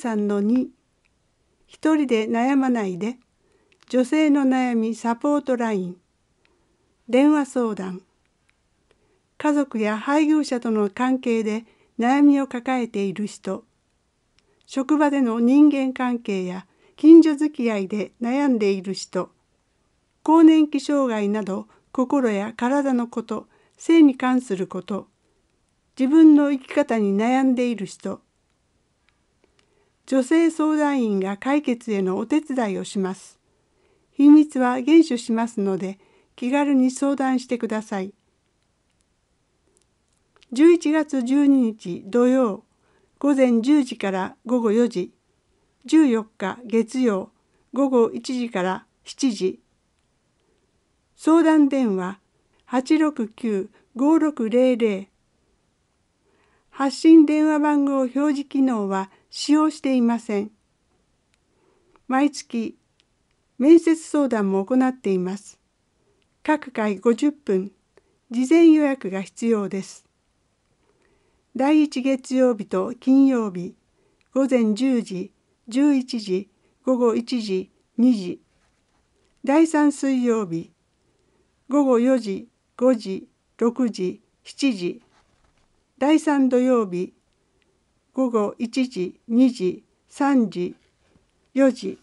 13-2、一人で悩まないで、女性の悩みサポートライン、電話相談、家族や配偶者との関係で悩みを抱えている人、職場での人間関係や近所付き合いで悩んでいる人、更年期障害など心や体のこと、性に関すること、自分の生き方に悩んでいる人、女性相談員が解決へのお手伝いをします。秘密は厳守しますので、気軽に相談してください。11月12日土曜、午前10時から午後4時、14日月曜、午後1時から7時。相談電話869-5600。発信電話番号表示機能は使用していません。毎月、面接相談も行っています。各回50分、事前予約が必要です。第1月曜日と金曜日、午前10時、11時、午後1時、2時。第3水曜日、午後4時、5時、6時、7時。第3土曜日、午後1時、2時、3時、4時。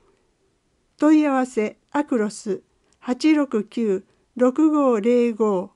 問い合わせアクロス869-6505